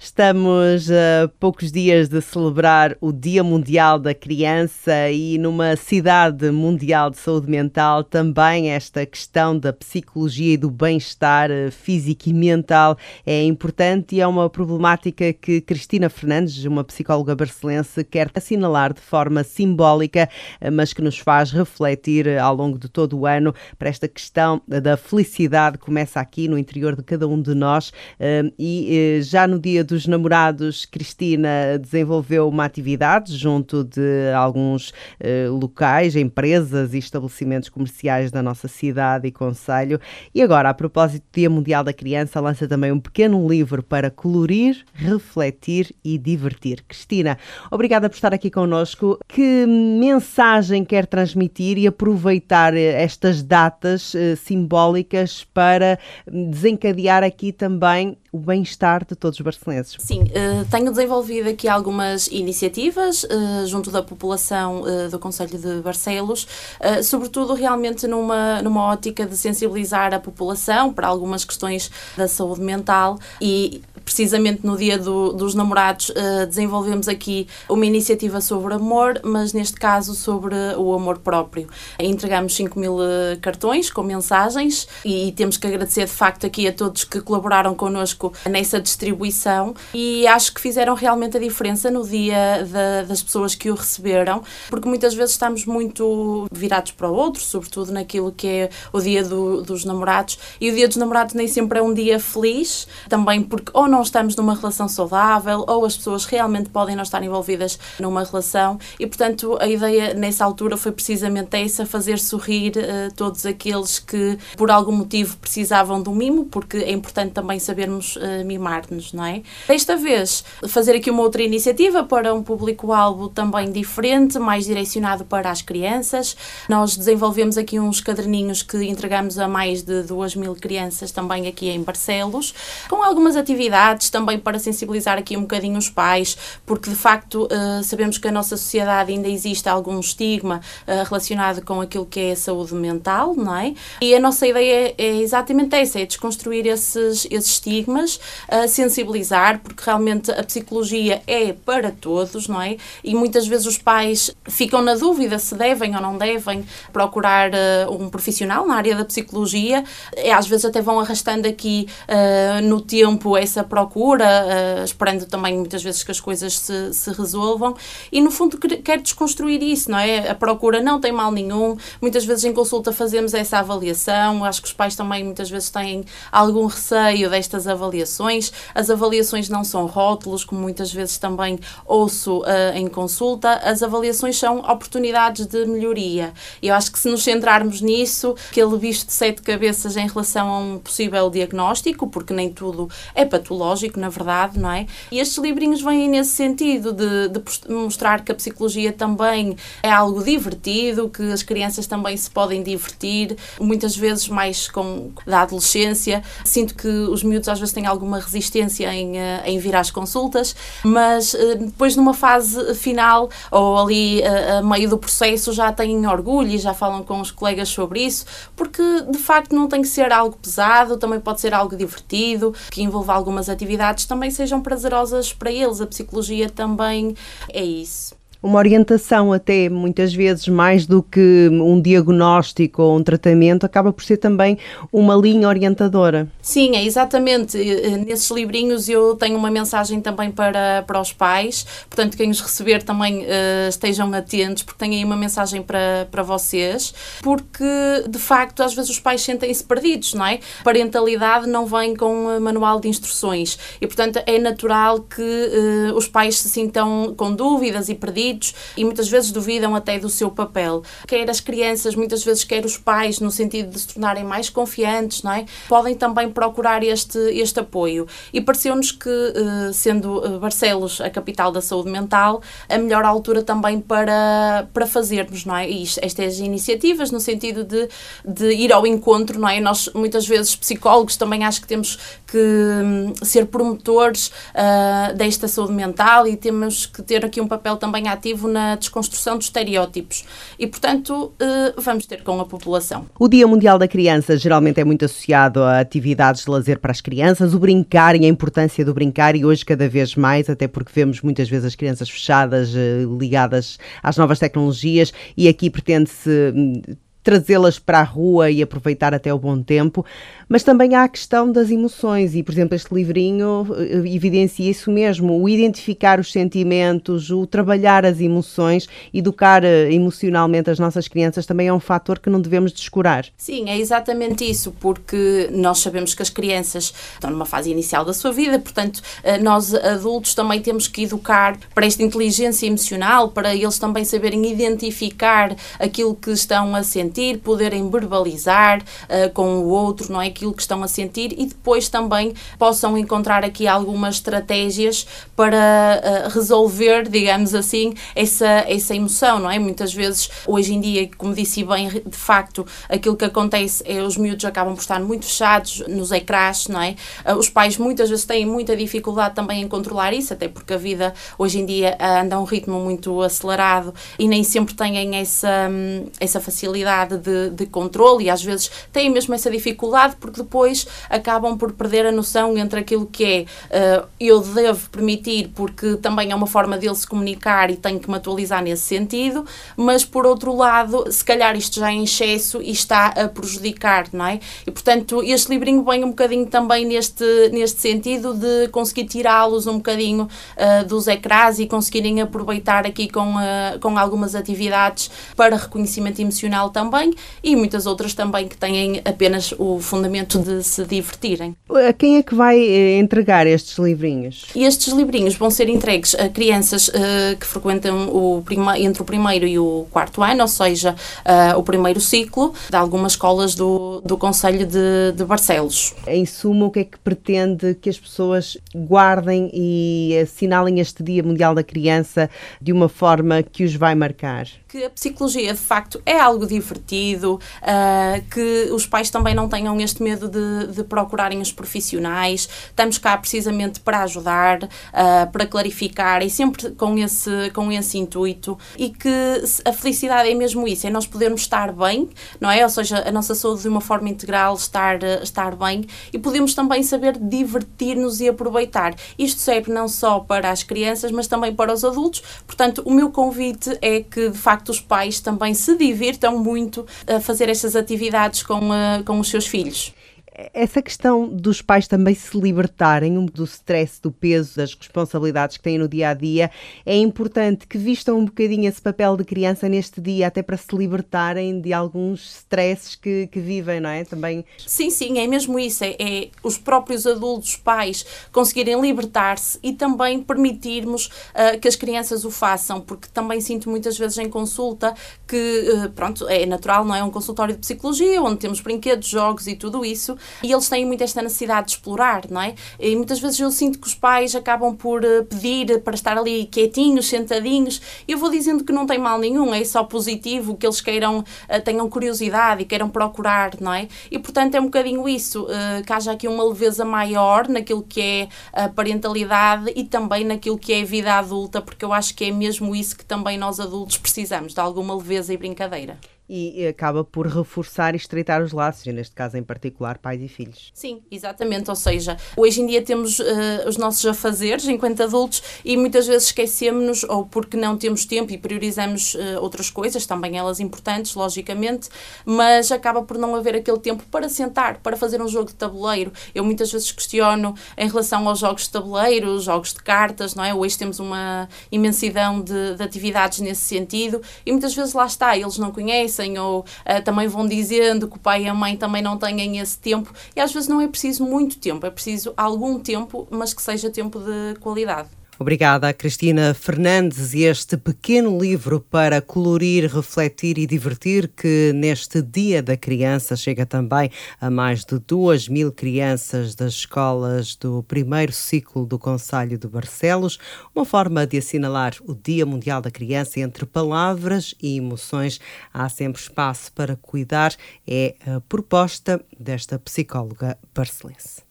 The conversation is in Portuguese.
Estamos a poucos dias de celebrar o Dia Mundial da Criança e numa cidade mundial de saúde mental também esta questão da psicologia e do bem-estar físico e mental é importante e é uma problemática que Cristina Fernandes, uma psicóloga barcelense, quer assinalar de forma simbólica, mas que nos faz refletir ao longo de todo o ano para esta questão da felicidade que começa aqui no interior de cada um de nós e já no Dia dos Namorados, Cristina desenvolveu uma atividade junto de alguns locais, empresas e estabelecimentos comerciais da nossa cidade e concelho. E agora, a propósito do Dia Mundial da Criança, lança também um pequeno livro para colorir, refletir e divertir. Cristina, obrigada por estar aqui connosco. Que mensagem quer transmitir e aproveitar estas datas simbólicas para desencadear aqui também o bem-estar de todos os barcelenses? Sim, tenho desenvolvido aqui algumas iniciativas junto da população do concelho de Barcelos, sobretudo realmente numa ótica de sensibilizar a população para algumas questões da saúde mental e precisamente no Dia dos Namorados desenvolvemos aqui uma iniciativa sobre amor, mas neste caso sobre o amor próprio. Entregamos 5.000 cartões com mensagens e temos que agradecer de facto aqui a todos que colaboraram connosco nessa distribuição e acho que fizeram realmente a diferença no dia das pessoas que o receberam, porque muitas vezes estamos muito virados para o outro, sobretudo naquilo que é o Dia dos Namorados, e o Dia dos Namorados nem sempre é um dia feliz, também porque ou não estamos numa relação saudável ou as pessoas realmente podem não estar envolvidas numa relação e, portanto, a ideia nessa altura foi precisamente essa, fazer sorrir todos aqueles que por algum motivo precisavam de um mimo, porque é importante também sabermos mimar-nos, não é? Desta vez, fazer aqui uma outra iniciativa para um público-alvo também diferente, mais direcionado para as crianças. Nós desenvolvemos aqui uns caderninhos que entregamos a mais de 2.000 crianças também aqui em Barcelos, com algumas atividades também para sensibilizar aqui um bocadinho os pais, porque de facto sabemos que a nossa sociedade ainda existe algum estigma relacionado com aquilo que é a saúde mental, não é? E a nossa ideia é exatamente essa, é desconstruir esses estigmas, sensibilizar, porque realmente a psicologia é para todos, não é? E muitas vezes os pais ficam na dúvida se devem ou não devem procurar um profissional na área da psicologia, e às vezes até vão arrastando aqui no tempo essa procura, esperando também muitas vezes que as coisas se resolvam, e no fundo quer desconstruir isso, não é? A procura não tem mal nenhum, muitas vezes em consulta fazemos essa avaliação, acho que os pais também muitas vezes têm algum receio destas avaliações, as avaliações não são rótulos, como muitas vezes também ouço em consulta, as avaliações são oportunidades de melhoria, e eu acho que se nos centrarmos nisso, aquele bicho de 7 cabeças em relação a um possível diagnóstico, porque nem tudo é patológico, na verdade, não é? E estes livrinhos vêm nesse sentido de mostrar que a psicologia também é algo divertido, que as crianças também se podem divertir, muitas vezes mais da adolescência. Sinto que os miúdos às vezes têm alguma resistência em vir às consultas, mas depois numa fase final ou ali a meio do processo já têm orgulho e já falam com os colegas sobre isso, porque de facto não tem que ser algo pesado, também pode ser algo divertido, que envolva algumas atividades, também sejam prazerosas para eles. A psicologia também é isso. Uma orientação até, muitas vezes, mais do que um diagnóstico ou um tratamento, acaba por ser também uma linha orientadora. Sim, é exatamente. Nesses livrinhos eu tenho uma mensagem também para os pais, portanto quem os receber também estejam atentos, porque tenho aí uma mensagem para vocês, porque de facto às vezes os pais sentem-se perdidos, não é? A parentalidade não vem com um manual de instruções e portanto é natural que os pais se sintam com dúvidas e perdidos e muitas vezes duvidam até do seu papel. Quer as crianças, muitas vezes quer os pais, no sentido de se tornarem mais confiantes, não é? Podem também procurar este apoio. E pareceu-nos que, sendo Barcelos a capital da saúde mental, a melhor altura também para fazermos, não é? E estas iniciativas, no sentido de ir ao encontro, não é? Nós, muitas vezes, psicólogos, também acho que temos que ser promotores desta saúde mental e temos que ter aqui um papel também ativo ativo na desconstrução dos estereótipos e, portanto, vamos ter com a população. O Dia Mundial da Criança geralmente é muito associado a atividades de lazer para as crianças, o brincar e a importância do brincar, e hoje cada vez mais, até porque vemos muitas vezes as crianças fechadas, ligadas às novas tecnologias, e aqui pretende-se trazê-las para a rua e aproveitar até o bom tempo, mas também há a questão das emoções e, por exemplo, este livrinho evidencia isso mesmo, o identificar os sentimentos, o trabalhar as emoções, educar emocionalmente as nossas crianças também é um fator que não devemos descurar. Sim, é exatamente isso, porque nós sabemos que as crianças estão numa fase inicial da sua vida, portanto, nós adultos também temos que educar para esta inteligência emocional, para eles também saberem identificar aquilo que estão a sentir, poderem verbalizar com o outro, não é, aquilo que estão a sentir, e depois também possam encontrar aqui algumas estratégias para resolver, digamos assim, essa emoção, não é? Muitas vezes, hoje em dia, como disse bem, de facto, aquilo que acontece é os miúdos acabam por estar muito fechados nos ecrãs, não é? Os pais muitas vezes têm muita dificuldade também em controlar isso, até porque a vida hoje em dia anda a um ritmo muito acelerado e nem sempre têm essa facilidade de controle, e às vezes têm mesmo essa dificuldade porque depois acabam por perder a noção entre aquilo que é eu devo permitir porque também é uma forma dele se comunicar e tenho que me atualizar nesse sentido, mas por outro lado, se calhar isto já é em excesso e está a prejudicar, não é? E portanto este livrinho vem um bocadinho também neste sentido de conseguir tirá-los um bocadinho dos ecrãs e conseguirem aproveitar aqui com algumas atividades para reconhecimento emocional também, e muitas outras também que têm apenas o fundamento de se divertirem. A quem é que vai entregar estes livrinhos? Estes livrinhos vão ser entregues a crianças que frequentam entre o primeiro e o quarto ano, ou seja, o primeiro ciclo de algumas escolas do Concelho de Barcelos. Em suma, o que é que pretende que as pessoas guardem e assinalem este Dia Mundial da Criança de uma forma que os vai marcar? Que a psicologia, de facto, é algo divertido, que os pais também não tenham este medo de procurarem os profissionais. Estamos cá precisamente para ajudar, para clarificar, e sempre com esse intuito, e que a felicidade é mesmo isso, é nós podermos estar bem, não é? Ou seja, a nossa saúde de uma forma integral, estar bem, e podemos também saber divertir-nos e aproveitar. Isto serve não só para as crianças, mas também para os adultos. Portanto, o meu convite é que, de facto, os pais também se divirtam muito a fazer estas atividades com os seus filhos. Essa questão dos pais também se libertarem do stress, do peso, das responsabilidades que têm no dia-a-dia, é importante que vistam um bocadinho esse papel de criança neste dia, até para se libertarem de alguns stresses que vivem, não é? Também... Sim, é mesmo isso. É os próprios adultos, pais, conseguirem libertar-se e também permitirmos que as crianças o façam, porque também sinto muitas vezes em consulta que, pronto, é natural, não é? Um consultório de psicologia, onde temos brinquedos, jogos e tudo isso, e eles têm muito esta necessidade de explorar, não é? E muitas vezes eu sinto que os pais acabam por pedir para estar ali quietinhos, sentadinhos, e eu vou dizendo que não tem mal nenhum, é só positivo que eles tenham curiosidade e queiram procurar, não é? E portanto é um bocadinho isso, que haja aqui uma leveza maior naquilo que é a parentalidade e também naquilo que é a vida adulta, porque eu acho que é mesmo isso que também nós adultos precisamos, de alguma leveza e brincadeira. E acaba por reforçar e estreitar os laços, e neste caso em particular pais e filhos. Sim, exatamente, ou seja, hoje em dia temos os nossos afazeres enquanto adultos e muitas vezes esquecemos-nos ou porque não temos tempo e priorizamos outras coisas, também elas importantes, logicamente, mas acaba por não haver aquele tempo para sentar, para fazer um jogo de tabuleiro. Eu muitas vezes questiono em relação aos jogos de tabuleiro, jogos de cartas, não é? Hoje temos uma imensidão de atividades nesse sentido e muitas vezes lá está, eles não conhecem ou também vão dizendo que o pai e a mãe também não têm esse tempo e às vezes não é preciso muito tempo, é preciso algum tempo, mas que seja tempo de qualidade. Obrigada, Cristina Fernandes, e este pequeno livro para colorir, refletir e divertir, que neste Dia da Criança chega também a mais de 2.000 crianças das escolas do primeiro ciclo do Concelho de Barcelos, uma forma de assinalar o Dia Mundial da Criança entre palavras e emoções. Há sempre espaço para cuidar, é a proposta desta psicóloga barcelense.